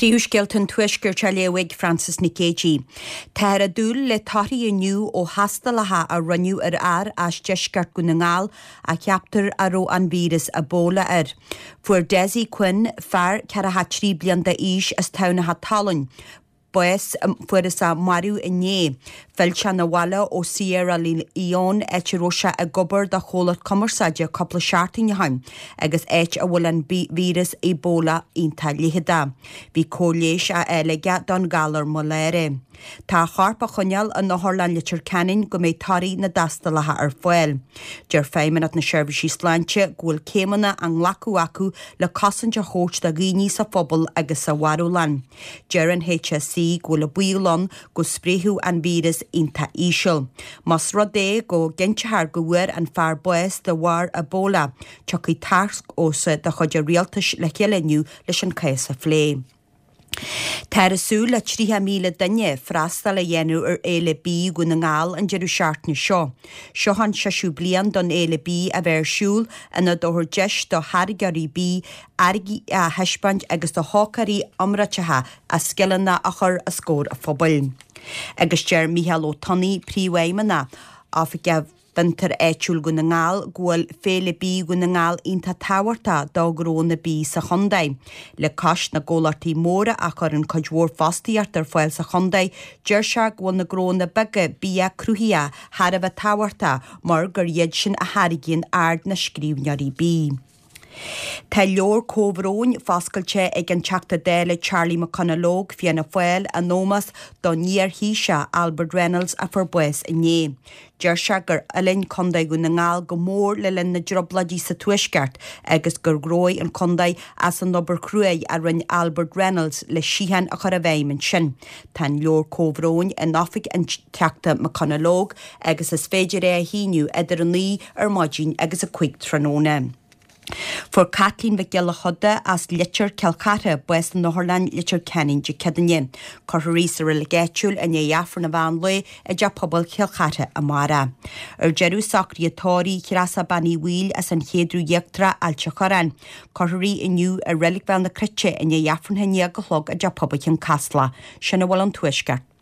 Príúsgelton tuisgur Charlewig Francis Nicagey. Táir a dúil le taithí aniu ó hastalatha a runniu ar as deisgart go na ngáil a ceaptar aró an vírus Ebola ar. Fuair Desi Quinn fear ceara ha 3 bliain da ís as tauna ha talan. Boes fuair sa Mariu Iné, Felcha na wala ó Sierra Leone Rosa a gobar da cholat commersadia coppla sharting yahaim, agus a bhfuil vírus Ebola inta lihida. Bhí cóléis a elega don galar molere. Tá charpa chonneal an Nohorlan litir canin go méid tarí na dastalatha ar foiil. Deir féimeanat na seirbhísí sláinte gúil céimena an lacu acu le cosanta hót da gíní sa phobal agus sa warúlan. Deir an HSC gúil a buílan go spréthú an vírus inta ísisiil. Mas rodé go gintear go bhuair an fear bues de war Ebola, tuchaí tarsc ósa de chuide rialtas le chéileniu leis an céasa phlé. Terasú le 3,000 dunne freastal a dhéanú ar éile bí go na ngáil an deireadh seachtna seo. Seo han 6 bliain don éile bí a bheir siúil ina dóthir deis do hargarí bí argi a heispant agus do hócarí amratethe a skillanna a chur a scór a phobal. Agus deir Micheál Ó Tunaí príomhhaimena a bheith Vinter éitiúil go na ngáil gúil féle bí go na ngáil ínta táhairta dá gróna bí sa chondaid. Le cais na ggólartaí móra a chur an coidhór fastaíart ar foiil sa chondaid, deir se gúil na gróna bige bí a cruthia har a bheith táhairta mar gur dhéad sin a harigíonn ard na scríbneoirí bí. Tá leor cóbhróin fascailte ag an teachta déile Charlie McConnellóg fianna foiil a nómas don níor híse Albert Reynolds a forbues iné. Deir se gur alinn condaid go na ngáil go mór le linn na drobladí sa tuisceart agus gur grói an condaid as an nobar cruaig a rinn Albert Reynolds le síhan a chur a bhéimen sin. Tá leor cóbhróin in náfik an teachta McConnellóg agus is féidir é a híniu idir an lí ar maidín agus a cuig tróna. For Kathleen Vigilla Hodda as litir Calcata bues na Nohorlan litir canin de Kedanyin. Corrisa relegatul and Yafra na van Lui a Japobal Calcata Amara. Jeru Sakri Tori Kirasa Bani Wheel as an Hedru Yektra al Chakaran. Corri in you a relic van the Critche and Yafran Henyagalog a Japobican Castle. Shanawal on Twishka.